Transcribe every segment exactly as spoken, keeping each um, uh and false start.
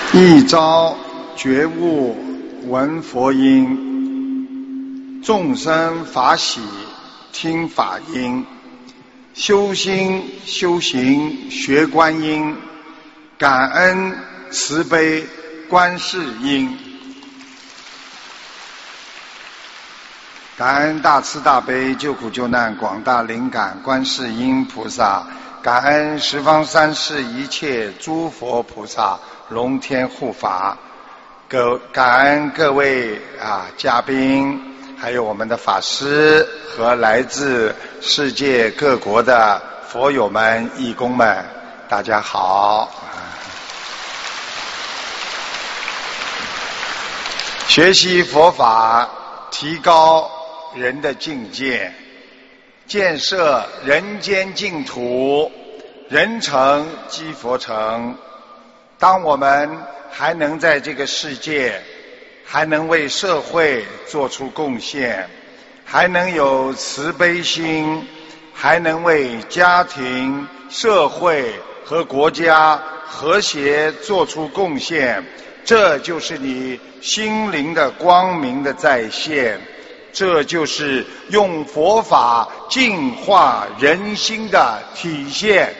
一朝觉悟闻佛音，众生法喜听法音，修心修行学观音，感恩慈悲观世音。感恩大慈大悲救苦救难广大灵感观世音菩萨，感恩十方三世一切诸佛菩萨龙天护法，各感恩各位啊嘉宾，还有我们的法师和来自世界各国的佛友们义工们，大家好。学习佛法，提高人的境界，建设人间净土，人成即佛成。当我们还能在这个世界，还能为社会做出贡献，还能有慈悲心，还能为家庭、社会和国家和谐做出贡献，这就是你心灵的光明的再现，这就是用佛法净化人心的体现。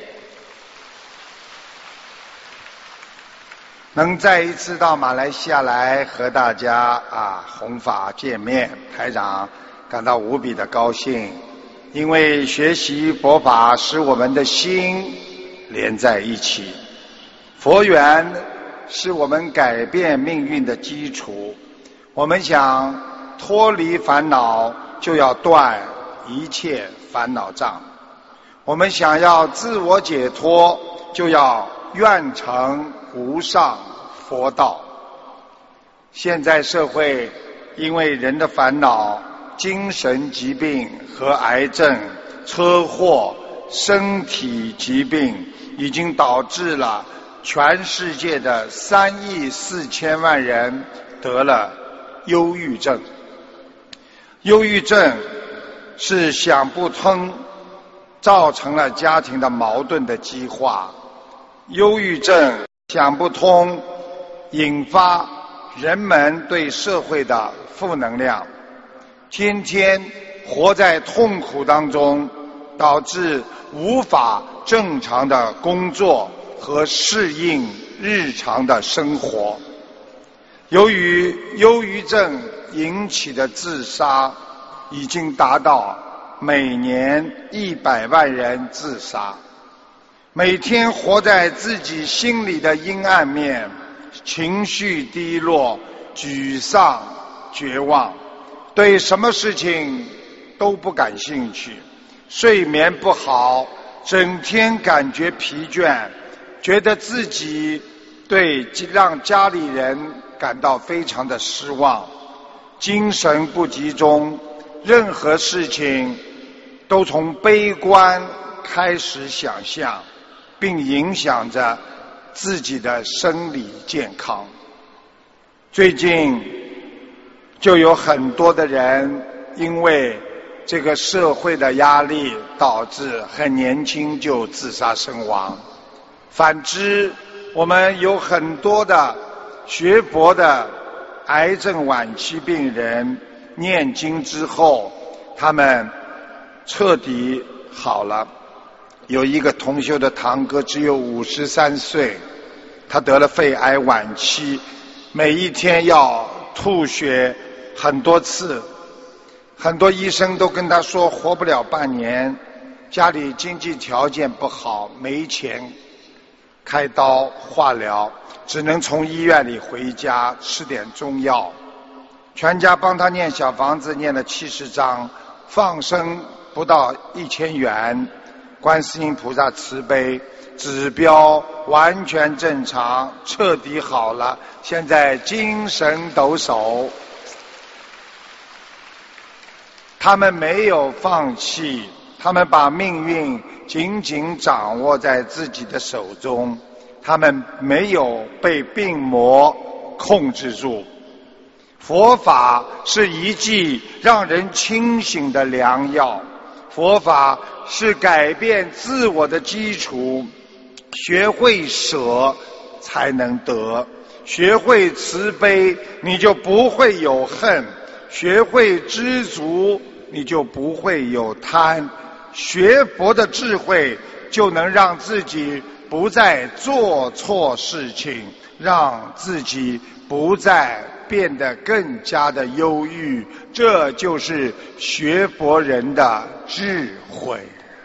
能再一次到马来西亚来和大家啊弘法见面，台长感到无比的高兴，因为学习佛法使我们的心连在一起，佛缘是我们改变命运的基础。我们想脱离烦恼，就要断一切烦恼障；我们想要自我解脱，就要愿成无上佛道。现在社会因为人的烦恼，精神疾病和癌症、车祸、身体疾病已经导致了全世界的三亿四千万人得了忧郁症。忧郁症是想不通，造成了家庭的矛盾的激化。忧郁症想不通，引发人们对社会的负能量，天天活在痛苦当中，导致无法正常的工作和适应日常的生活。由于忧郁症引起的自杀已经达到每年一百万人自杀，每天活在自己心里的阴暗面，情绪低落、沮丧、绝望，对什么事情都不感兴趣，睡眠不好，整天感觉疲倦，觉得自己对让家里人感到非常的失望，精神不集中，任何事情都从悲观开始想象，并影响着自己的生理健康。最近就有很多的人因为这个社会的压力，导致很年轻就自杀身亡。反之，我们有很多的学佛的癌症晚期病人，念经之后他们彻底好了。有一个同修的堂哥只有五十三岁，他得了肺癌晚期，每一天要吐血很多次，很多医生都跟他说活不了半年，家里经济条件不好，没钱开刀化疗，只能从医院里回家吃点中药。全家帮他念小房子，念了七十章，放生不到一千元。观世音菩萨慈悲，指标完全正常，彻底好了，现在精神抖擞。他们没有放弃，他们把命运紧紧掌握在自己的手中，他们没有被病魔控制住。佛法是一剂让人清醒的良药，佛法是改变自我的基础，学会舍才能得。学会慈悲，你就不会有恨；学会知足，你就不会有贪。学佛的智慧，就能让自己不再做错事情，让自己不再变得更加的忧郁。这就是学佛人的智慧。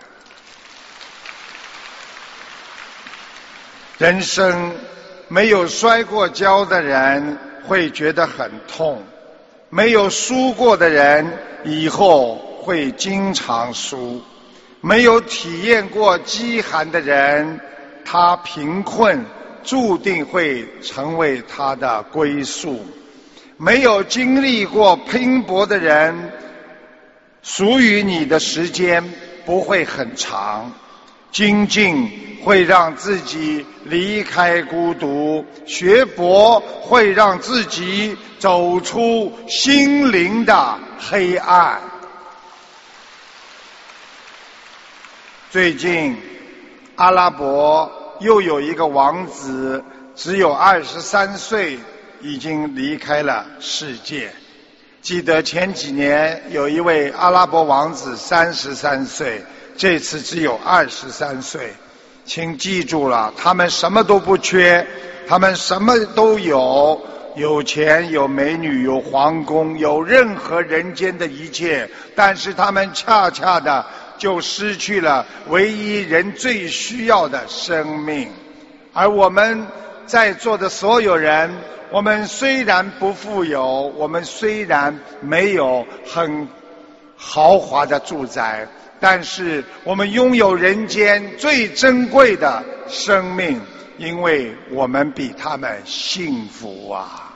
人生没有摔过跤的人会觉得很痛，没有输过的人以后会经常输，没有体验过饥寒的人，他贫困注定会成为他的归宿。没有经历过拼搏的人，属于你的时间不会很长。精进会让自己离开孤独，学佛会让自己走出心灵的黑暗。最近阿拉伯又有一个王子，只有二十三岁，已经离开了世界。记得前几年有一位阿拉伯王子三十三岁，这次只有二十三岁。请记住了，他们什么都不缺，他们什么都有，有钱有美女有皇宫，有任何人间的一切，但是他们恰恰的就失去了唯一人最需要的生命。而我们在座的所有人，我们虽然不富有，我们虽然没有很豪华的住宅，但是我们拥有人间最珍贵的生命，因为我们比他们幸福啊！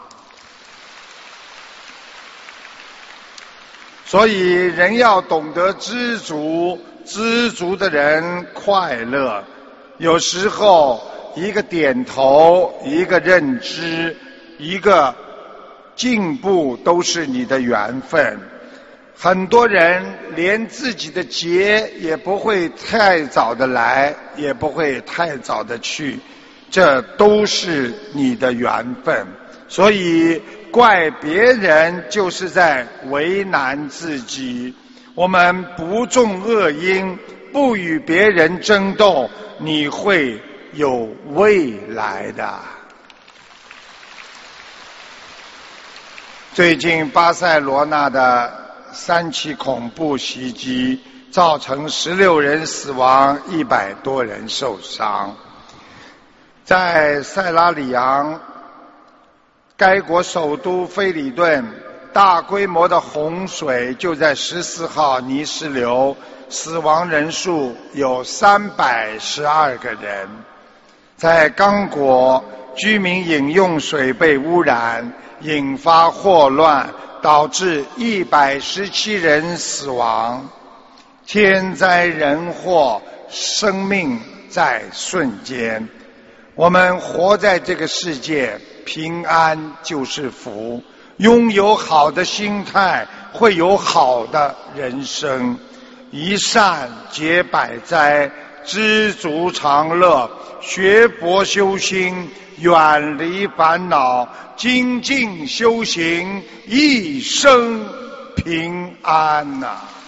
所以人要懂得知足，知足的人快乐。有时候一个点头，一个认知，一个进步，都是你的缘分。很多人连自己的劫也不会太早的来，也不会太早的去，这都是你的缘分。所以怪别人就是在为难自己。我们不种恶因，不与别人争斗，你会有未来的。最近巴塞罗那的三起恐怖袭击，造成十六人死亡，一百多人受伤。在塞拉里昂，该国首都菲里顿，大规模的洪水就在十四号泥石流，死亡人数有三百十二个人。在刚果，居民饮用水被污染，引发霍乱，导致一百十七人死亡。天灾人祸，生命在瞬间。我们活在这个世界，平安就是福。拥有好的心态，会有好的人生。一善解百灾，知足常乐。学佛修心，远离烦恼，精进修行，一生平安呐、啊。